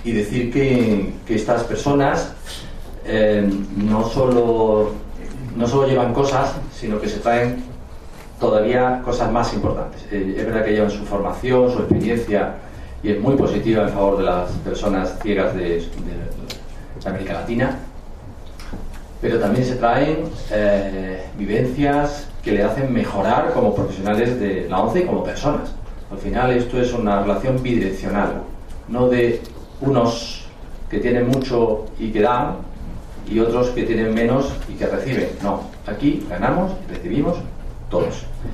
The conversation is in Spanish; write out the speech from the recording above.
y decir que estas personas no solo llevan cosas, sino que se traen todavía cosas más importantes. Es verdad que llevan su formación, su experiencia, y es muy positiva en favor de las personas ciegas de América Latina, pero también se traen vivencias que le hacen mejorar como profesionales de la ONCE y como personas. Al final esto es una relación bidireccional, no de unos que tienen mucho y que dan y otros que tienen menos y que reciben. No, aquí ganamos y recibimos todos.